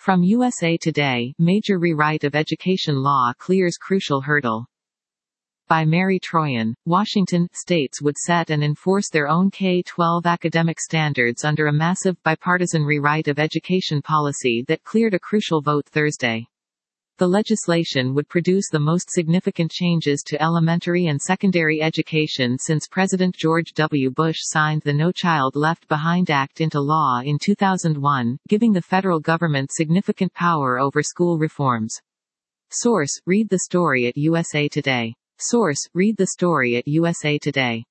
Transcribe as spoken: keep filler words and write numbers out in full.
From U S A Today, Major Rewrite of Education Law Clears Crucial Hurdle. By Mary Troyan, Washington, states would set and enforce their own K twelve academic standards under a massive, bipartisan rewrite of education policy that cleared a crucial vote Thursday. The legislation would produce the most significant changes to elementary and secondary education since President George W. Bush signed the No Child Left Behind Act into law in two thousand one, giving the federal government significant power over school reforms. Source: read the story at U S A Today. Source: read the story at U S A Today.